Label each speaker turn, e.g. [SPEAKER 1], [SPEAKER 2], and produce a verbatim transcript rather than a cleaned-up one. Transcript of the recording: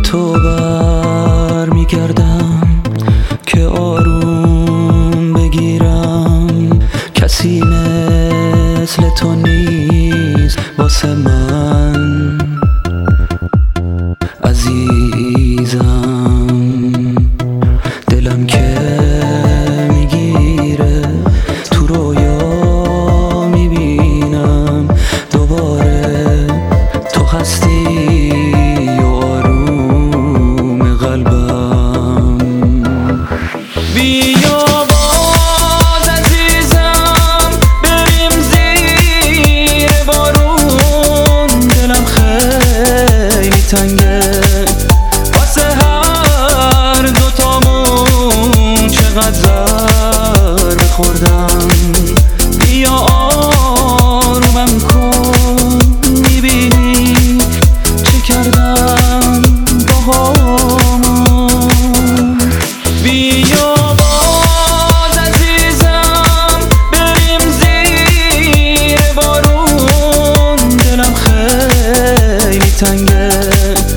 [SPEAKER 1] تو بر میگردم که آروم بگیرم، کسی مثل تو نیست واسه من عزیزم. دلم که میگیره تو رویا میبینم دوباره تو هستی و آروم قلبم. بیا باز عزیزم بریم زیر بارون، دلم خیلی تنگه واسه هر دوتامون چقدر ضربه خوردم. بیا آرومم کن میبینی چه کردم باهامون. بیا باز عزیزم بریم زیر بارون، دلم خیلی تنگه